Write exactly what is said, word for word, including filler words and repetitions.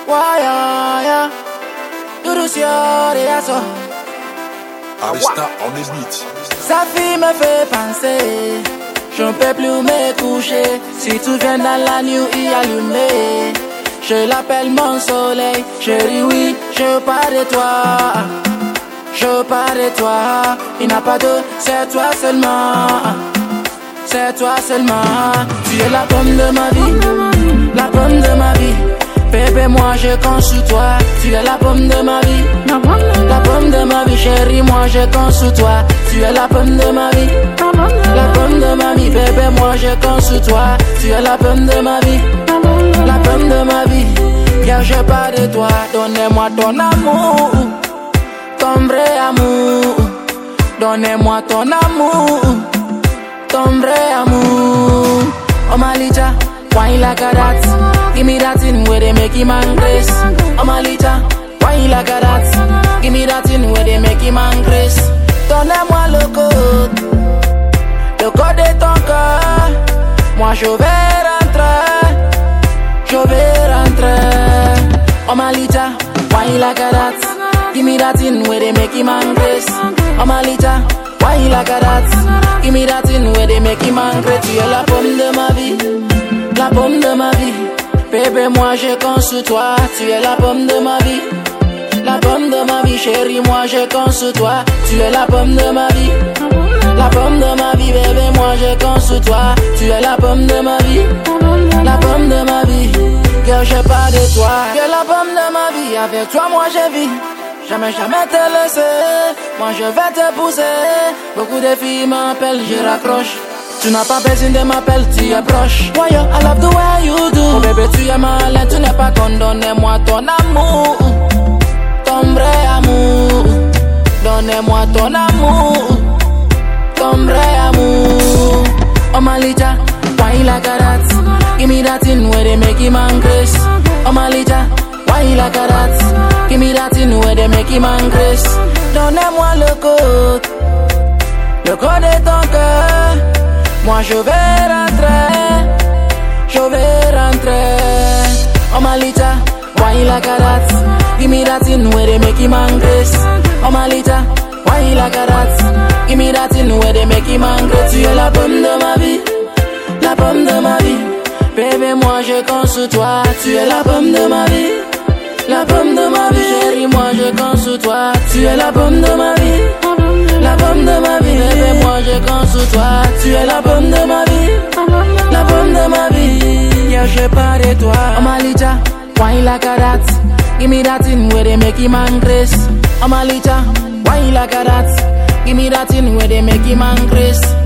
Why, yeah, you do see all the asso. Arista on the beat. Sa fille me fait penser, je ne peux plus me coucher. Si tu viens dans la nuit y allumer, je l'appelle mon soleil. Chérie, oui, je parle de toi. Je parle de toi. Il n'y a pas de, c'est toi seulement. C'est toi seulement. Tu es la pomme de ma vie, la pomme de ma vie. Bébé, moi je compte sur toi. Tu es la pomme de ma vie, la pomme de ma vie. Chérie, moi je compte sur toi. Tu es la pomme de ma vie, la pomme de ma vie. Bébé, moi je compte sur toi. Tu es la pomme de ma vie, la pomme de ma vie. Car je parle de toi. Donnez-moi ton amour, ton vrai amour. Donnez-moi ton amour, ton vrai amour. Oh Malita, why you like that? Give me that thing where they make him angry. Oh Malita, why you like that? Give me that thing where they make him angry. Donnez-moi le code, le code de ton cœur. Moi je vais rentrer, je vais rentrer. Oh Malita, why you like that? Give me that thing where they make him angry. Oh Malita, why you like that? Give me that thing where they make him angry. Tu es la pomme de ma vie, la pomme de ma vie. Bébé, moi je compte sur toi. Tu es la pomme de ma vie, la pomme de ma vie. Chérie, moi je compte sur toi. Tu es la pomme de ma vie, la pomme de ma vie. Bébé, moi je compte sur toi. Tu es la pomme de ma vie, la pomme de ma vie. Girl, je parle de toi. Tu es la pomme de ma vie. Avec toi, moi je vis. Jamais, jamais te laisser. Moi je vais te pousser. Beaucoup de filles m'appellent, je raccroche. Tu n'as pas besoin de m'appeler, tu es proche. Why yo, I love the way you do. Oh bébé, tu es malin, tu n'es pas con. Donnez-moi ton amour, ton vrai amour. Donnez-moi ton amour, ton vrai amour. Oh Malita, why you like that? Give me that thing where they make him angry. Oh Malita, why you like that? Give me that thing where they make him angry. Donnez-moi le code, le code de ton cœur. Moi je vais rentrer, je vais rentrer. Oh Malita, why you like that? Give me that thing where they make him angry. Oh Malita, why you like that? Give me that thing where they make him angry. Tu es la pomme de ma vie, la pomme de ma vie. Bébé, moi je compte sur toi. Tu es la pomme de ma vie, la pomme de ma vie. Chérie, moi je compte sur toi. Tu es la pomme de ma vie, la pomme de ma vie. Bébé, moi je compte sur toi. Tu es la pomme de ma vie, la pomme de ma vie. Yeah, je parle de toi. Oh Malita, why you like that? Give me that thing where they make him angry. Oh Malita, why you like that? Give me that thing where they make him angry.